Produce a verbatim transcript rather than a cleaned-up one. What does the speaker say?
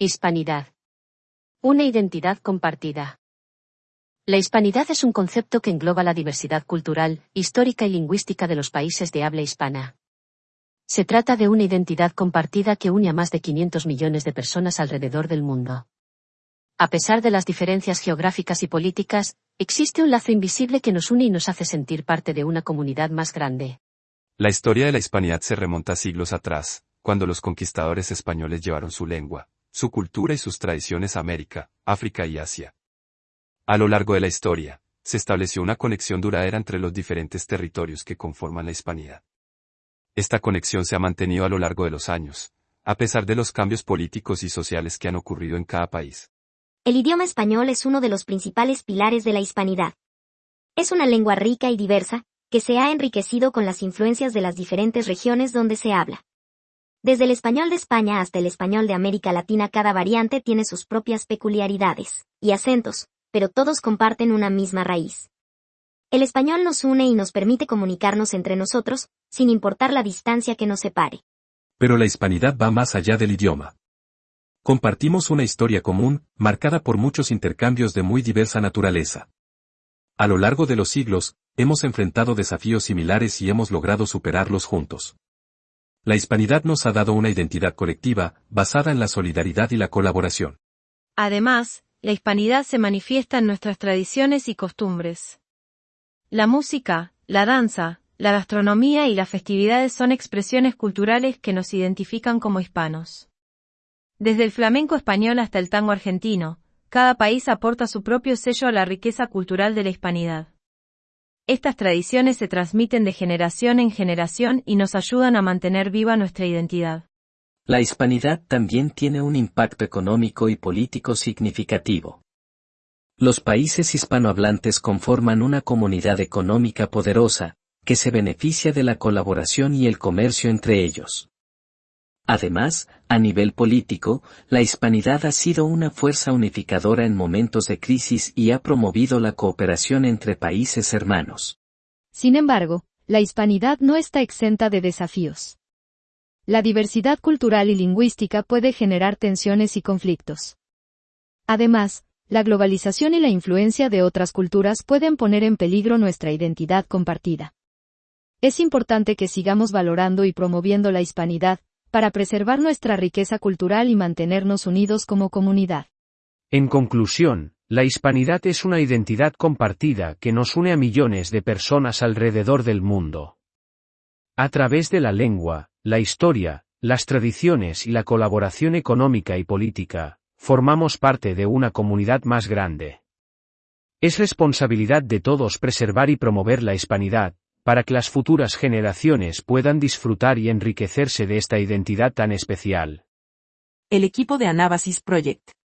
Hispanidad. Una identidad compartida. La hispanidad es un concepto que engloba la diversidad cultural, histórica y lingüística de los países de habla hispana. Se trata de una identidad compartida que une a más de quinientos millones de personas alrededor del mundo. A pesar de las diferencias geográficas y políticas, existe un lazo invisible que nos une y nos hace sentir parte de una comunidad más grande. La historia de la hispanidad se remonta a siglos atrás, cuando los conquistadores españoles llevaron su lengua, su cultura y sus tradiciones a América, África y Asia. A lo largo de la historia, se estableció una conexión duradera entre los diferentes territorios que conforman la hispanidad. Esta conexión se ha mantenido a lo largo de los años, a pesar de los cambios políticos y sociales que han ocurrido en cada país. El idioma español es uno de los principales pilares de la hispanidad. Es una lengua rica y diversa, que se ha enriquecido con las influencias de las diferentes regiones donde se habla. Desde el español de España hasta el español de América Latina, cada variante tiene sus propias peculiaridades y acentos, pero todos comparten una misma raíz. El español nos une y nos permite comunicarnos entre nosotros, sin importar la distancia que nos separe. Pero la hispanidad va más allá del idioma. Compartimos una historia común, marcada por muchos intercambios de muy diversa naturaleza. A lo largo de los siglos, hemos enfrentado desafíos similares y hemos logrado superarlos juntos. La hispanidad nos ha dado una identidad colectiva, basada en la solidaridad y la colaboración. Además, la hispanidad se manifiesta en nuestras tradiciones y costumbres. La música, la danza, la gastronomía y las festividades son expresiones culturales que nos identifican como hispanos. Desde el flamenco español hasta el tango argentino, cada país aporta su propio sello a la riqueza cultural de la hispanidad. Estas tradiciones se transmiten de generación en generación y nos ayudan a mantener viva nuestra identidad. La hispanidad también tiene un impacto económico y político significativo. Los países hispanohablantes conforman una comunidad económica poderosa, que se beneficia de la colaboración y el comercio entre ellos. Además, a nivel político, la hispanidad ha sido una fuerza unificadora en momentos de crisis y ha promovido la cooperación entre países hermanos. Sin embargo, la hispanidad no está exenta de desafíos. La diversidad cultural y lingüística puede generar tensiones y conflictos. Además, la globalización y la influencia de otras culturas pueden poner en peligro nuestra identidad compartida. Es importante que sigamos valorando y promoviendo la hispanidad, para preservar nuestra riqueza cultural y mantenernos unidos como comunidad. En conclusión, la hispanidad es una identidad compartida que nos une a millones de personas alrededor del mundo. A través de la lengua, la historia, las tradiciones y la colaboración económica y política, formamos parte de una comunidad más grande. Es responsabilidad de todos preservar y promover la hispanidad, para que las futuras generaciones puedan disfrutar y enriquecerse de esta identidad tan especial. El equipo de Anabasis Project